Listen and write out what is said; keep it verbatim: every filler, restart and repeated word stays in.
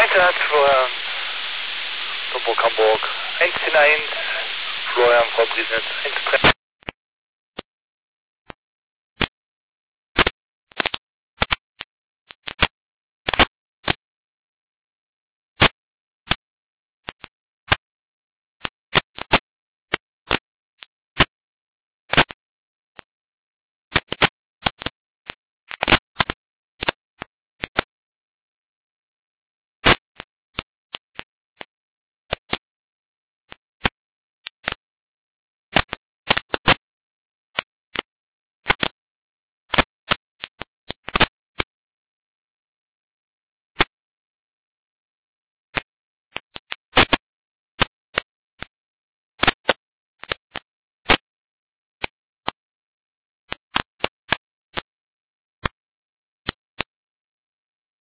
Einsatz, Florian, Hamburg, Hamburg, eins zehn eins, Florian, Frau Briesnitz, eins drei.